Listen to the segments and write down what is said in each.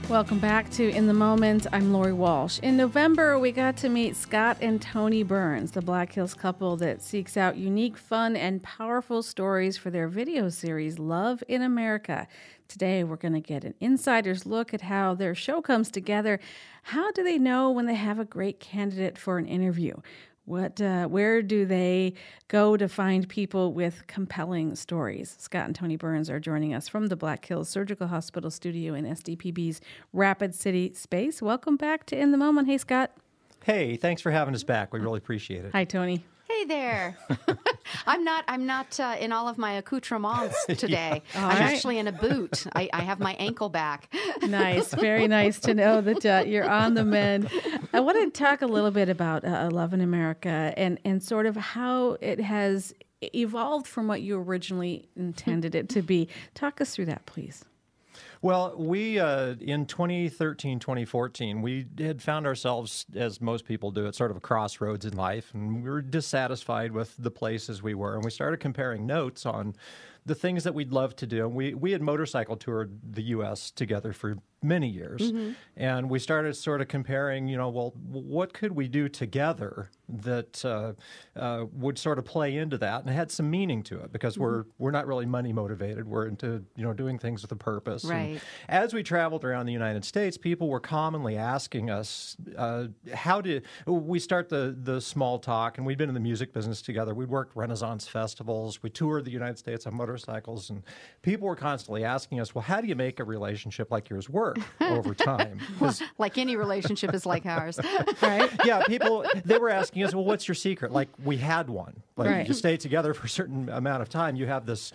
Welcome back to In the Moment. I'm Lori Walsh. In November, we got to meet Scott and Toni Burns, the Black Hills couple that seeks out unique, fun, and powerful stories for their video series, Love in America. Today, we're going to get an insider's look at how their show comes together. How do they know when they have a great candidate for an interview? Where do they go to find people with compelling stories? Scott and Toni Burns are joining us from the Black Hills Surgical Hospital studio in SDPB's Rapid City space. Welcome back to In the Moment. Hey, Scott. Hey, thanks for having us back. We really appreciate it. Hi, Toni. Hey there. I'm not in all of my accoutrements today. Yeah. I'm right. actually in a boot. I have my ankle back. Nice. Very nice to know that you're on the mend. I want to talk a little bit about Love in America and sort of how it has evolved from what you originally intended it to be. Talk us through that, please. Well, we, in 2013, 2014, we had found ourselves, as most people do, at sort of a crossroads in life, and we were dissatisfied with the places we were, and we started comparing notes on the things that we'd love to do. We had motorcycle toured the U.S. together for many years, and we started sort of comparing, well, what could we do together that would sort of play into that and had some meaning to it, because we're not really money motivated. We're into doing things with a purpose. Right. And as we traveled around the United States, people were commonly asking us, how did we start the small talk? And we'd been in the music business together. We'd worked Renaissance festivals. We toured the United States on motorcycles, and people were constantly asking us, well, how do you make a relationship like yours work over time? Like any relationship is like ours. Right? Yeah, they were asking us, well, what's your secret? Like, we had one. Like, Right. you stay together for a certain amount of time. You have this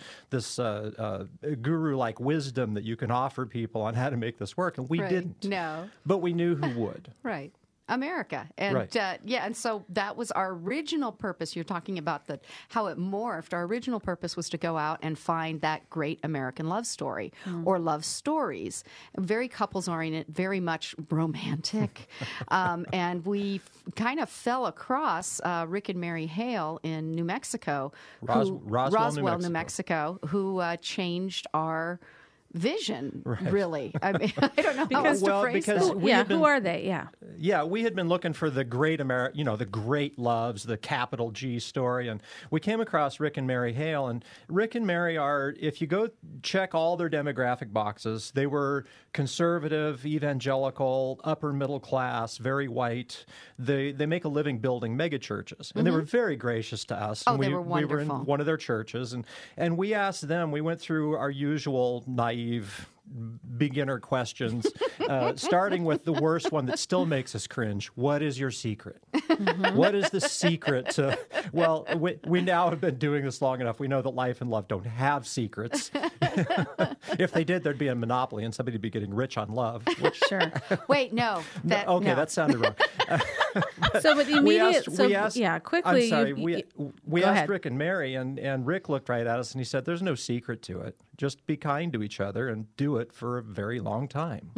guru-like wisdom that you can offer people on how to make this work, and we Right. didn't. No. But we knew who would. Right. America. And Right. and so that was our original purpose. You're talking about how it morphed. Our original purpose was to go out and find that great American love story or love stories. Very couples-oriented, very much romantic. And we kind of fell across Rick and Mary Hale in New Mexico. Roswell, New Mexico, who changed our vision, Right. really. I mean, I don't know how else to phrase because that. Who are they? Yeah. Yeah, we had been looking for the great the great loves, the capital G story, and we came across Rick and Mary Hale. And Rick and Mary are, if you go check all their demographic boxes, they were conservative, evangelical, upper middle class, very white. They make a living building mega churches, and they were very gracious to us. Oh, and they were we were in wonderful. one of their churches, and we asked them. We went through our usual naive beginner questions, starting with the worst one that still makes us cringe. What is your secret? What is the secret to... Well, we now have been doing this long enough. We know that life and love don't have secrets. If they did, there'd be a monopoly and somebody'd be getting rich on love. Which, Sure. Wait, no. that sounded wrong. So, but the immediate... quickly. I'm sorry. We Go asked ahead. Rick and Mary, and Rick looked right at us and he said, "There's no secret to it. Just be kind to each other and do it for a very long time."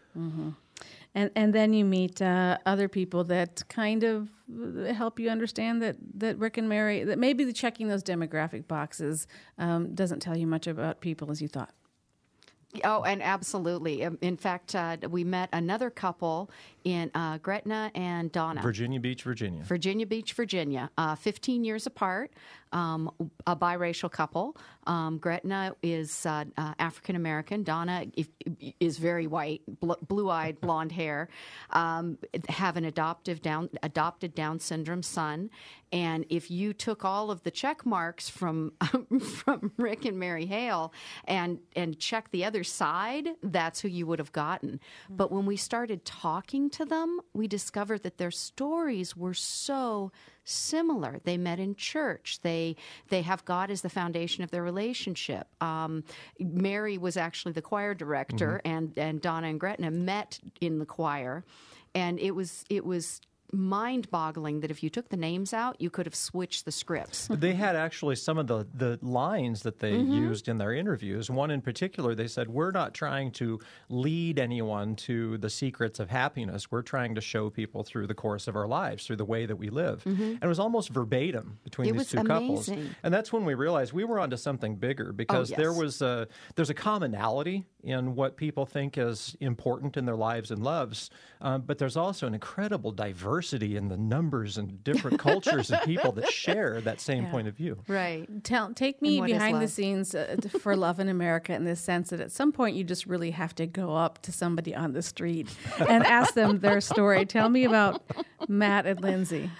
And then you meet other people that kind of help you understand that Rick and Mary, that maybe checking those demographic boxes doesn't tell you much about people as you thought. Oh, and absolutely. In fact, we met another couple in Gretna and Donna. Virginia Beach, Virginia. Virginia Beach, Virginia, 15 years apart, a biracial couple. Gretna is African-American. Donna is very white, blue-eyed, blonde hair, have an adopted Down syndrome son. And if you took all of the check marks from Rick and Mary Hale and checked the other side, that's who you would have gotten. But when we started talking to them, we discovered that their stories were so similar. They met in church. They have God as the foundation of their relationship. Mary was actually the choir director, and Donna and Gretna met in the choir, and it was mind-boggling that if you took the names out, you could have switched the scripts. They had actually some of the lines that they used in their interviews. One in particular, they said, "We're not trying to lead anyone to the secrets of happiness. We're trying to show people through the course of our lives, through the way that we live." And it was almost verbatim between these two couples. And that's when we realized we were onto something bigger, because yes. there's a commonality in what people think is important in their lives and loves, but there's also an incredible diversity in the numbers and different cultures and people that share that same point of view. Right. Take me And what is behind the love? scenes for Love in America in the sense that at some point you just really have to go up to somebody on the street and ask them their story. Tell me about Matt and Lindsay.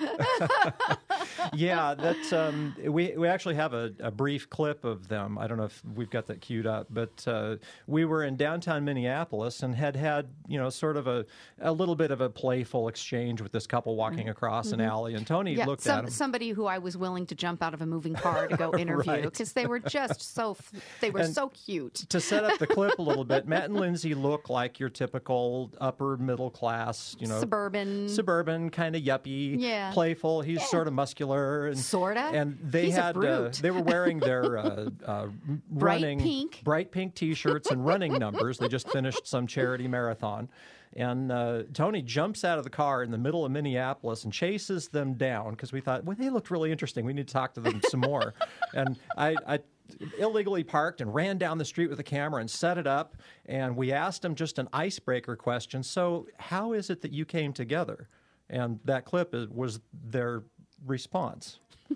Yeah, that's we actually have a brief clip of them. I don't know if we've got that queued up, but we were in downtown Minneapolis and had sort of a little bit of a playful exchange with this couple walking across an alley, and Tony looked at him. Somebody who I was willing to jump out of a moving car to go interview because they were just so so cute. To set up the clip a little bit, Matt and Lindsay look like your typical upper middle class, suburban kind of yuppie, playful. He's sort of muscular and sorta. And they He's a had brute. they were wearing their Bright pink T-shirts and running numbers. They just finished some charity marathon. And Tony jumps out of the car in the middle of Minneapolis and chases them down because we thought, well, they looked really interesting. We need to talk to them some more. And I illegally parked and ran down the street with the camera and set it up. And we asked them just an icebreaker question. So how is it that you came together? And that clip was their response.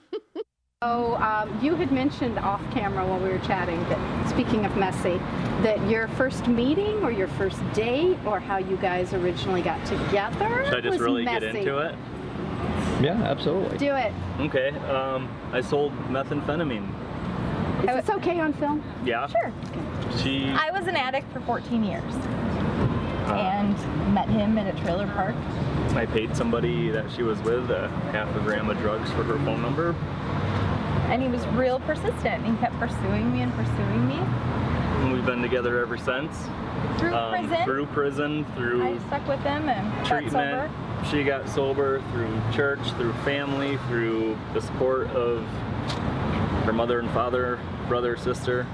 So you had mentioned off camera while we were chatting that, speaking of messy, that your first meeting or your first date or how you guys originally got together Should I just was really messy. get into it? Yeah, absolutely. Do it. Okay. I sold methamphetamine. Is this okay on film? Yeah. Sure. I was an addict for 14 years and met him at a trailer park. I paid somebody that she was with half a gram of drugs for her phone number. And he was real persistent. He kept pursuing me and pursuing me. And we've been together ever since. Through prison. I stuck with him and got treatment. sober. She got sober through church, through family, through the support of her mother and father, brother, sister.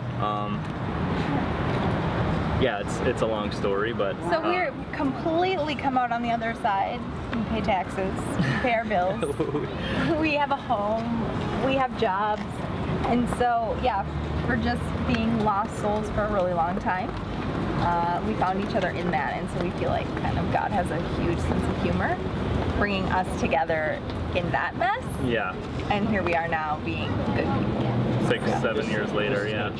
Yeah, it's a long story, but... So we're completely come out on the other side. We pay taxes, we pay our bills. We have a home, we have jobs. And so, yeah, for just being lost souls for a really long time, we found each other in that. And so we feel like kind of God has a huge sense of humor, bringing us together in that mess. Yeah. And here we are now being good people. 6-7 years later, yeah.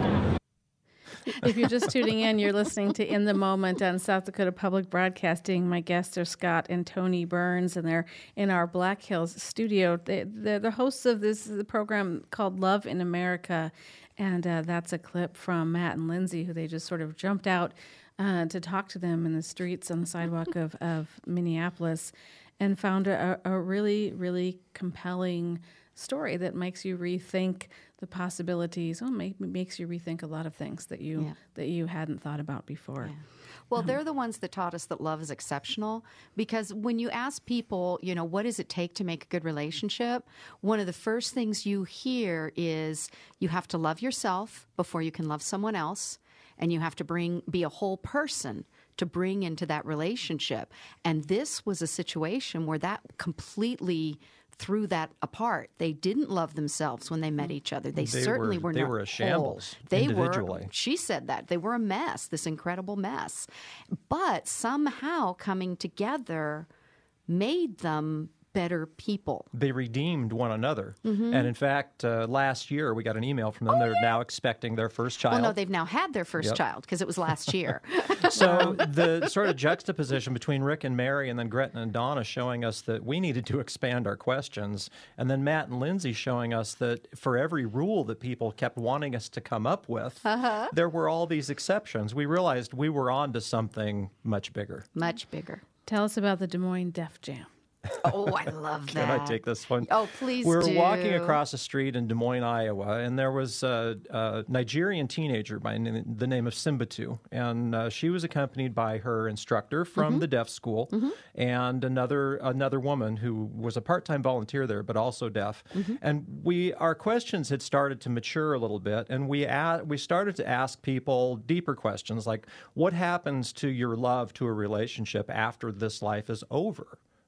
If you're just tuning in, you're listening to In the Moment on South Dakota Public Broadcasting. My guests are Scott and Tony Burns, and they're in our Black Hills studio. They're the hosts of this program called Love in America, and that's a clip from Matt and Lindsay, who they just sort of jumped out to talk to them in the streets on the sidewalk of Minneapolis, and found a really, really compelling story that makes you rethink the possibilities. Makes you rethink a lot of things that you hadn't thought about before. Yeah. Well, they're the ones that taught us that love is exceptional, because when you ask people, what does it take to make a good relationship? One of the first things you hear is you have to love yourself before you can love someone else, and you have to be a whole person to bring into that relationship. And this was a situation where that completely threw that apart. They didn't love themselves when they met each other. They certainly were not. They were a shambles individually. She said that. They were a mess, this incredible mess. But somehow coming together made them better people. They redeemed one another. Mm-hmm. And in fact, last year we got an email from them. They're now expecting their first child. Well, no, they've now had their first child because it was last year. So the sort of juxtaposition between Rick and Mary and then Gretna and Donna showing us that we needed to expand our questions, and then Matt and Lindsay showing us that for every rule that people kept wanting us to come up with, there were all these exceptions. We realized we were on to something much bigger. Much bigger. Tell us about the Des Moines Def Jam. Oh, I love that. Can I take this one? Oh, please We were do. walking across the street in Des Moines, Iowa, and there was a Nigerian teenager by the name of Simbatu, and she was accompanied by her instructor from the deaf school and another woman who was a part-time volunteer there, but also deaf. And our questions had started to mature a little bit, and we started to ask people deeper questions like, what happens to your love to a relationship after this life is over?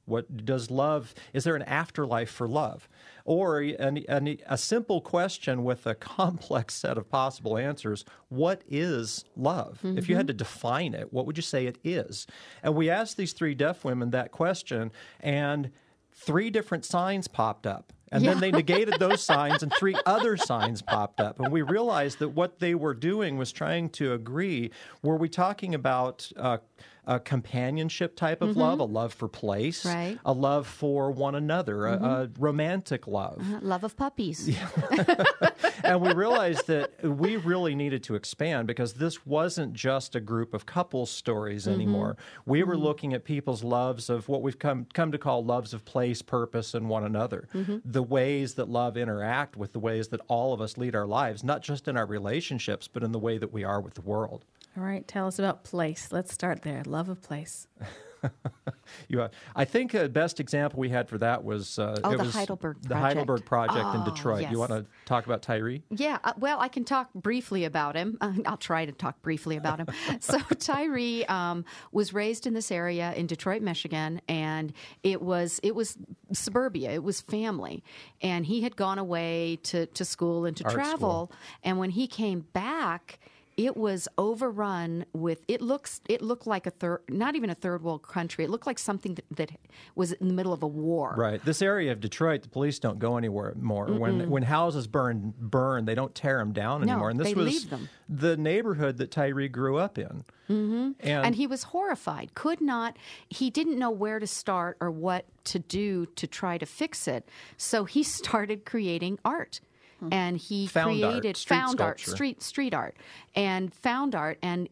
What does love? Is there an afterlife for love? Or a simple question with a complex set of possible answers: what is love? If you had to define it, what would you say it is? And we asked these 3 deaf women that question, and 3 different signs popped up. And then they negated those signs, and 3 other signs popped up. And we realized that what they were doing was trying to agree. Were we talking about a companionship type of love, a love for place, right, a love for one another, a romantic love? Love of puppies. And we realized that we really needed to expand, because this wasn't just a group of couples stories anymore. We were looking at people's loves of what we've come to call loves of place, purpose, and one another. The ways that love interact with the ways that all of us lead our lives, not just in our relationships, but in the way that we are with the world. All right, tell us about place. Let's start there. Love of place. I think the best example we had for that was the Heidelberg Project. The Heidelberg Project in Detroit. Yes. You want to talk about Tyree? Yeah, well, I can talk briefly about him. I'll try to talk briefly about him. So Tyree was raised in this area in Detroit, Michigan, and it was suburbia. It was family, and he had gone away to school and to Art travel. school. And when he came back, it was overrun with, it looked like not even a third world country. It looked like something that was in the middle of a war. Right. This area of Detroit, the police don't go anywhere more. When houses burn, they don't tear them down anymore. And this they was leave them. The neighborhood that Tyree grew up in. And he was horrified. He didn't know where to start or what to do to try to fix it. So he started creating art. And he created found art, street art, and found art. And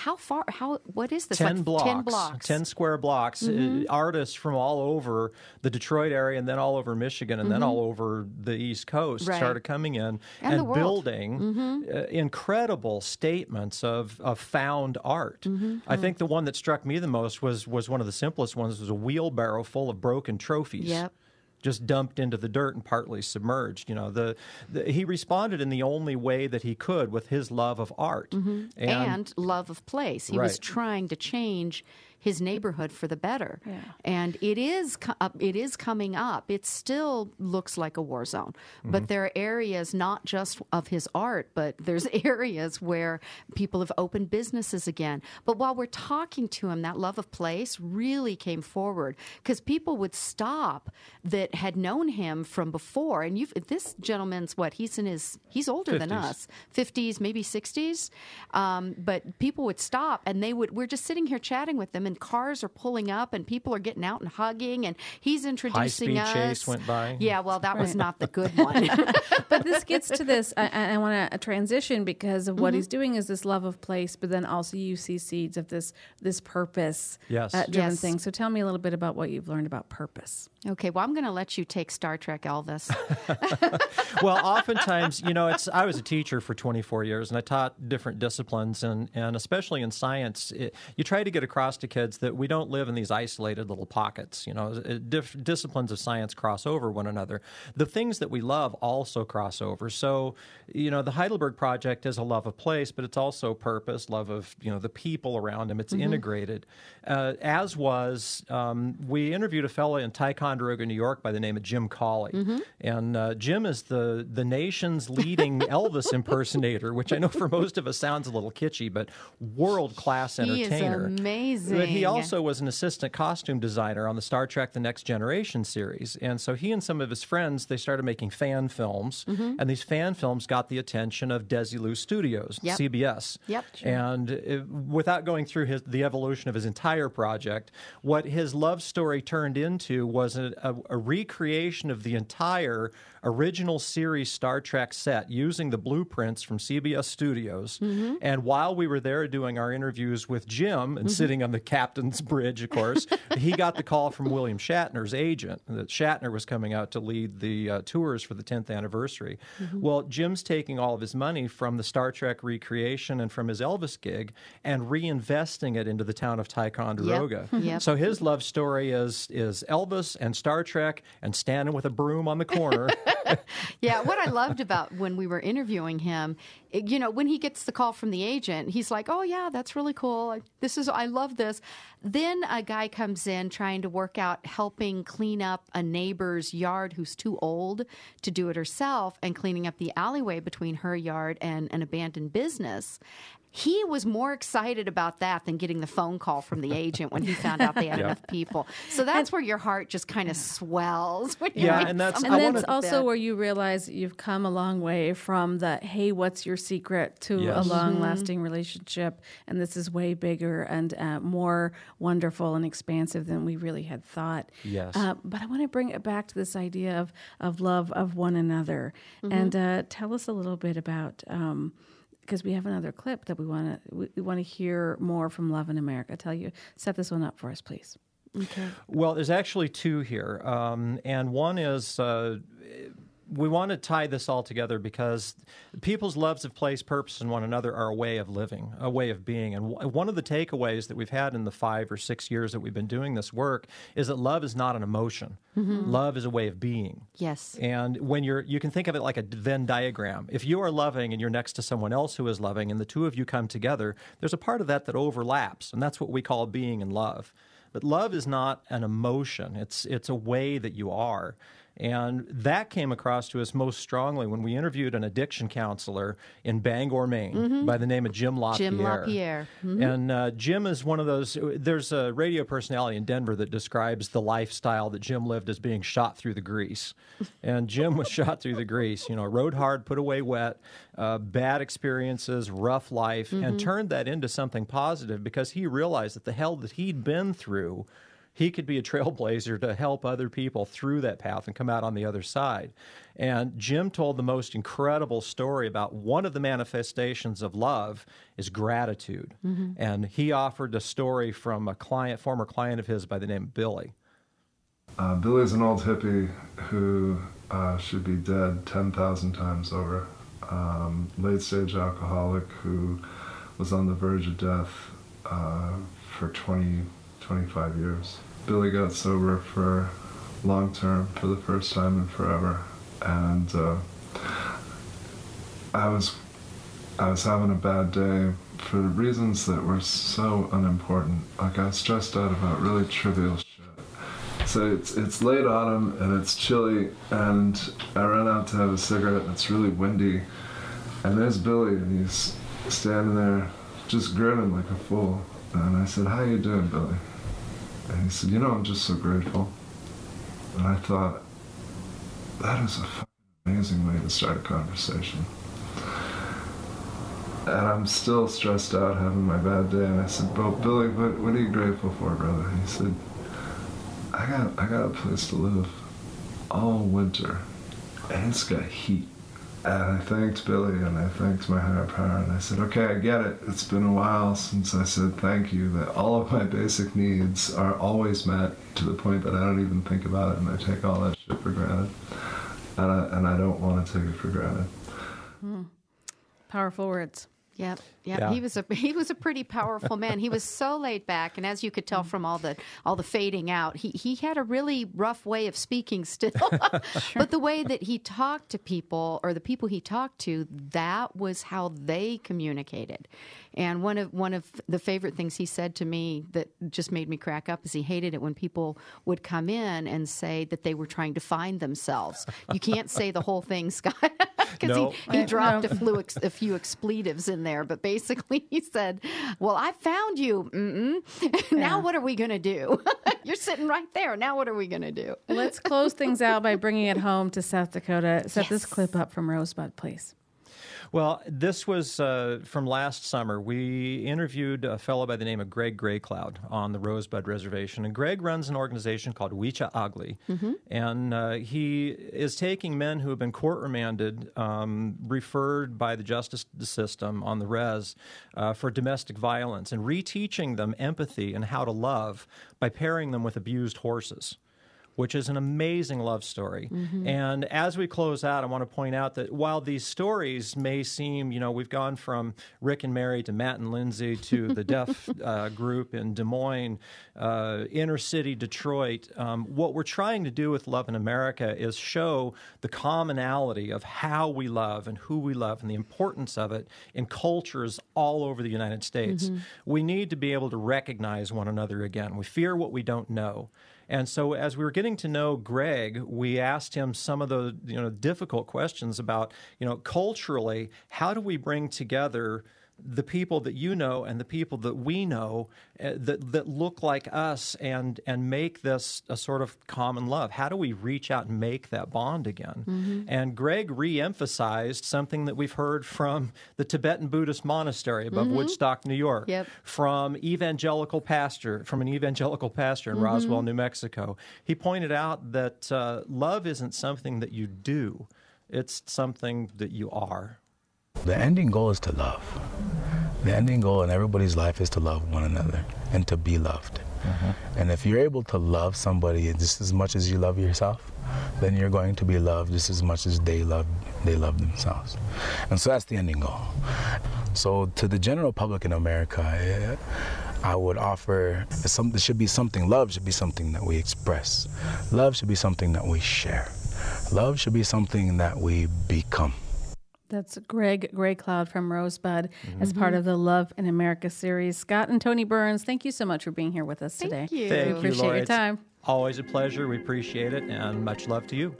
what is this? 10 blocks. 10 square blocks. Artists from all over the Detroit area, and then all over Michigan, and then all over the East Coast started coming in and building incredible statements of found art. I think the one that struck me the most was one of the simplest ones. It was a wheelbarrow full of broken trophies. Yep. Just dumped into the dirt and partly submerged. You know, he responded in the only way that he could with his love of art and love of place. He was trying to change his neighborhood for the better. Yeah. And it is coming up. It still looks like a war zone. But there are areas not just of his art, but there's areas where people have opened businesses again. But while we're talking to him, that love of place really came forward, because people would stop that had known him from before. And this gentleman's he's older 50s. than us, 50s, maybe 60s. But people would stop, and we're just sitting here chatting with them, and cars are pulling up, and people are getting out and hugging, and he's introducing us. High-speed chase went by. Yeah, well, that was not the good one. But this gets to this. I want to transition, because of what he's doing is this love of place, but then also you see seeds of this purpose driven thing. So tell me a little bit about what you've learned about purpose. Okay, well, I'm going to let you take Star Trek, Elvis. Well, oftentimes, I was a teacher for 24 years, and I taught different disciplines, and especially in science, you try to get across to kids that we don't live in these isolated little pockets. Disciplines of science cross over one another. The things that we love also cross over. So, the Heidelberg Project is a love of place, but it's also purpose, love of, the people around him. It's integrated. As was, we interviewed a fellow in Ticonderoga, New York by the name of Jim Cawley. And Jim is the nation's leading Elvis impersonator, which I know for most of us sounds a little kitschy, but world-class entertainer. He is amazing. But he also was an assistant costume designer on the Star Trek The Next Generation series. And so he and some of his friends, they started making fan films. And these fan films got the attention of Desilu Studios, CBS. Yep. And without going through the evolution of his entire project, what his love story turned into was a recreation of the entire original series Star Trek set using the blueprints from CBS Studios. And while we were there doing our interviews with Jim and sitting on the captain's bridge, of course, he got the call from William Shatner's agent that Shatner was coming out to lead the tours for the 10th anniversary. Well, Jim's taking all of his money from the Star Trek recreation and from his Elvis gig and reinvesting it into the town of Ticonderoga. Yep. So his love story is Elvis and Star Trek and standing with a broom on the corner Yeah, what I loved about when we were interviewing him, when he gets the call from the agent, he's like, "Oh yeah, that's really cool. I love this." Then a guy comes in trying to work out helping clean up a neighbor's yard who's too old to do it herself and cleaning up the alleyway between her yard and an abandoned business. He was more excited about that than getting the phone call from the agent when he found out they had enough people. So that's where your heart just kind of swells. When you meet that's also where you realize you've come a long way from the, hey, what's your secret, to a long-lasting relationship. And this is way bigger and more wonderful and expansive than we really had thought. Yes. But I want to bring it back to this idea of love of one another. And tell us a little bit about... because we have another clip that we want to hear more from Love in America. Set this one up for us, please. Okay. Well, there's actually two here, and one is we want to tie this all together because people's loves of place, purpose, and one another are a way of living, a way of being. And one of the takeaways that we've had in the 5 or 6 years that we've been doing this work is that love is not an emotion. Love is a way of being. Yes. And when you can think of it like a Venn diagram. If you are loving and you're next to someone else who is loving and the two of you come together, there's a part of that overlaps, and that's what we call being in love. But love is not an emotion. It's a way that you are. And that came across to us most strongly when we interviewed an addiction counselor in Bangor, Maine, by the name of Jim LaPierre. Jim LaPierre. And Jim is one of those, there's a radio personality in Denver that describes the lifestyle that Jim lived as being shot through the grease. And Jim was shot through the grease, rode hard, put away wet, bad experiences, rough life, and turned that into something positive because he realized that the hell that he'd been through, he could be a trailblazer to help other people through that path and come out on the other side. And Jim told the most incredible story about one of the manifestations of love is gratitude. And he offered a story from a former client of his by the name of Billy. Billy's an old hippie who should be dead 10,000 times over. Late-stage alcoholic who was on the verge of death for 25 years. Billy got sober for long term for the first time in forever, and I was having a bad day for reasons that were so unimportant. Like I was stressed out about really trivial shit. So it's late autumn and it's chilly, and I ran out to have a cigarette and it's really windy, and there's Billy and he's standing there just grinning like a fool. And I said, "How you doing, Billy?" And he said, "I'm just so grateful." And I thought, that is a fucking amazing way to start a conversation. And I'm still stressed out, having my bad day. And I said, "Well, Billy, what are you grateful for, brother?" And he said, I got a place to live all winter, and it's got heat." And I thanked Billy, and I thanked my higher power, and I said, "Okay, I get it. It's been a while since I said thank you, that all of my basic needs are always met to the point that I don't even think about it, and I take all that shit for granted. And I don't want to take it for granted." Powerful words. Yep. Yeah. He was a pretty powerful man. He was so laid back, and as you could tell from all the fading out, he had a really rough way of speaking still. But the way that he talked to people, or the people he talked to, that was how they communicated. And one of the favorite things he said to me that just made me crack up is he hated it when people would come in and say that they were trying to find themselves. You can't say the whole thing, Scott, because No. he dropped a few expletives in there, but basically he said, "Well, I found you. Now what are we going to do? You're sitting right there. Now what are we going to do?" Let's close things out by bringing it home to South Dakota. Set this clip up from Rosebud, please. Well, this was from last summer. We interviewed a fellow by the name of Greg Greycloud on the Rosebud Reservation. And Greg runs an organization called Wicha Agli. And he is taking men who have been court remanded, referred by the justice system on the res for domestic violence, and reteaching them empathy and how to love by pairing them with abused horses. which is an amazing love story. And as we close out, I want to point out that while these stories may seem, we've gone from Rick and Mary to Matt and Lindsay to the deaf group in Des Moines, inner city Detroit, what we're trying to do with Love in America is show the commonality of how we love and who we love and the importance of it in cultures all over the United States. We need to be able to recognize one another again. We fear what we don't know. And so as we were getting to know Greg, we asked him some of the difficult questions about, culturally, how do we bring together the people that you know and the people that we know that look like us and make this a sort of common love? How do we reach out and make that bond again? And Greg re-emphasized something that we've heard from the Tibetan Buddhist monastery above Woodstock, New York, from an evangelical pastor in Roswell, New Mexico. He pointed out that love isn't something that you do, it's something that you are. The ending goal is to love. The ending goal in everybody's life is to love one another and to be loved. And if you're able to love somebody just as much as you love yourself, then you're going to be loved just as much as they love themselves. And so that's the ending goal. So to the general public in America, I would offer there should be something. Love should be something that we express. Love should be something that we share. Love should be something that we become. That's Greg Greycloud from Rosebud as part of the Love in America series. Scott and Tony Burns, thank you so much for being here with us today. Thank you. Thank you, We appreciate Lori. your time. Always a pleasure. We appreciate it, and much love to you.